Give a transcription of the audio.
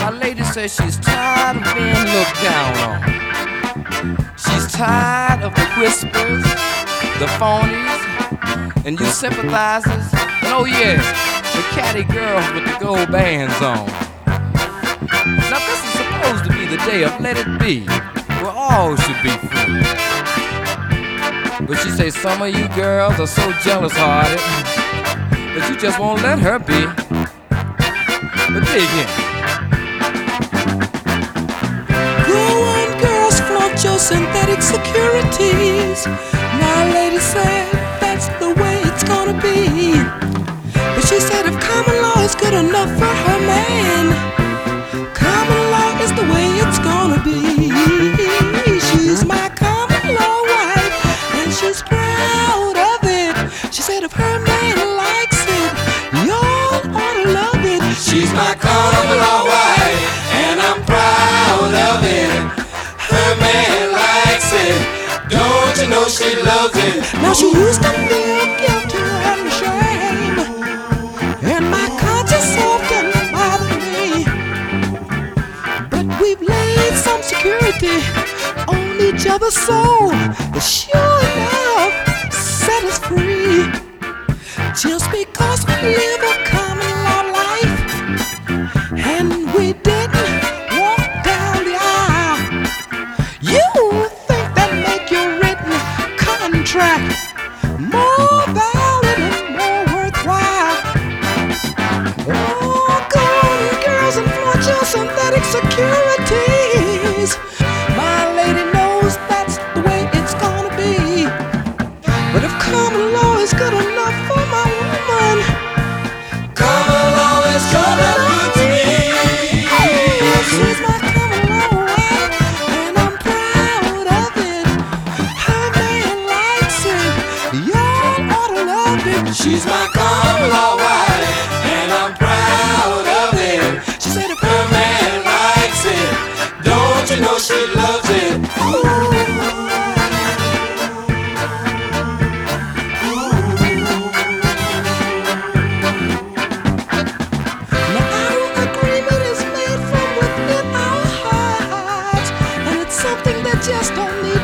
My lady says she's tired of being looked down on. She's tired of the whispers, the phonies, and you sympathizers. And oh yeah, the catty girls with the gold bands on. Now this is supposed to be the day of Let It Be, where all should be free. But she says some of you girls are so jealous-hearted that you just won't let her be. But dig in. Go on, girls, flaunt your synthetic securities. My lady said that's the way it's gonna be. But she said if common law is good enough for her man, common law is the way it's gonna be. She's my common law wife, and she's proud of it. She said if her man likes it, y'all ought to love it. She's my common law wife, and I'm proud of it. Her man likes it, don't you know she loves it. Now she used to feel guilty and shame, and my conscience often bothered me. But we've laid some security on each other's soul that sure enough set us free. Just because we live a common law life and we didn't walk down the aisle, you think that make your written contract more valid and more worthwhile. Oh, go on, girls, and flaunt your synthetic securities. My lady knows that's the way it's gonna be. But if common law is good enough for my woman, Common law is good enough to me. she's my common law wife, and I'm proud of it. Her man likes it, y'all ought to love it. She's my common law wife, and I'm proud of it. She said if Her man likes it, don't you know she loves it. Now our agreement is made from within our hearts, and it's something that just don't need